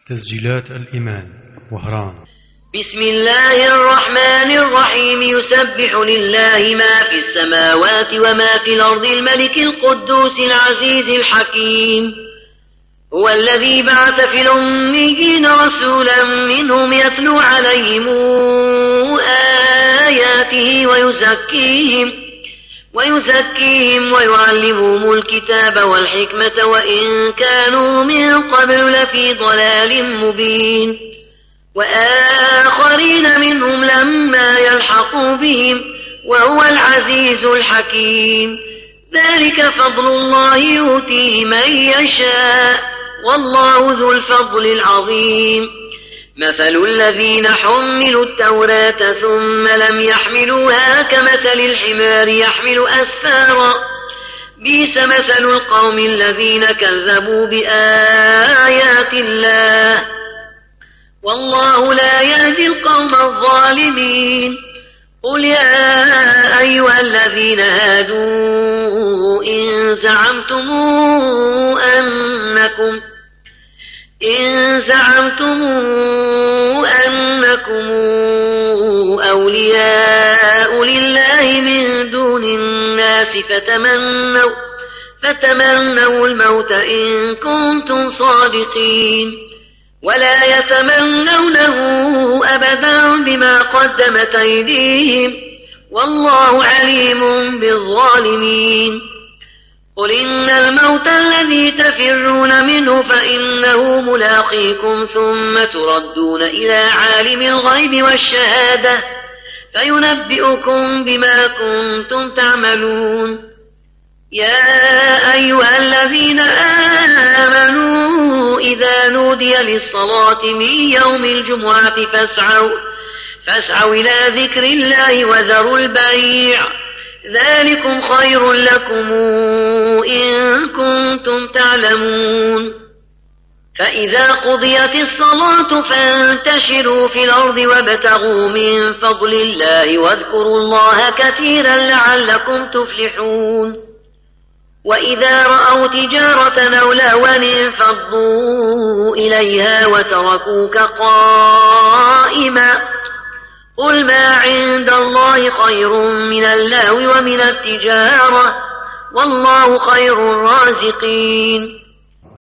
تسجيلات الإيمان وهران. بسم الله الرحمن الرحيم. يسبح لله ما في السماوات وما في الأرض الملك القدوس العزيز الحكيم. هو الذي بعث في الأميين رسولا منهم يتلو عليهم آياته ويزكيهم ويعلمهم الكتاب والحكمة وإن كانوا من قبل لفي ضلال مبين، وآخرين منهم لما يلحقوا بهم وهو العزيز الحكيم. ذلك فضل الله يؤتيه من يشاء والله ذو الفضل العظيم. مثل الذين حملوا التوراة ثم لم يحملوها كمثل الحمار يحمل أسفارا، بئس مثل القوم الذين كذبوا بآيات الله والله لا يهدي القوم الظالمين. قل يا أيها الذين هادوا إن زعمتم أنكم أولياء لله من دون الناس فتمنوا الموت إن كنتم صادقين، ولا يتمنونه أبدا بما قدمت أيديهم والله عليم بالظالمين. قل إن الموت الذي تفرون منه فإنه ملاقيكم ثم تردون إلى عالم الغيب والشهادة فينبئكم بما كنتم تعملون. يا أيها الذين آمنوا إذا نودي للصلاة من يوم الجمعة فاسعوا إلى ذكر الله وذروا البيع، ذلكم خير لكم إن كنتم تعلمون. فإذا قضيت الصلاة فانتشروا في الأرض وابتغوا من فضل الله واذكروا الله كثيرا لعلكم تفلحون. وإذا رأوا تجارة أو لهوا انفضوا إليها وتركوك قائما، قل ما عند الله خير من اللهو ومن التجارة والله خير الرازقين.